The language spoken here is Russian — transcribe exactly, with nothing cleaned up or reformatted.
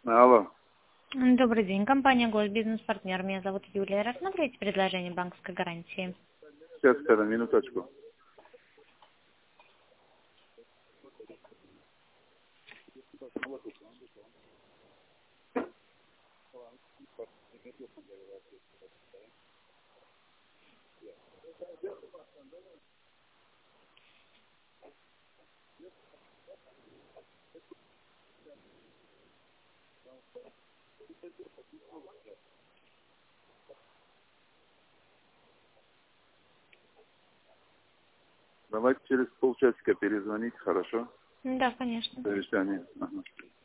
Алло. Добрый день, компания Госбизнес-партнер. Меня зовут Юлия. Рассмотрите предложение банковской гарантии. Сейчас, когда, минуточку. Давайте через полчасика перезвонить, хорошо? Да, конечно. Совещание. Ага.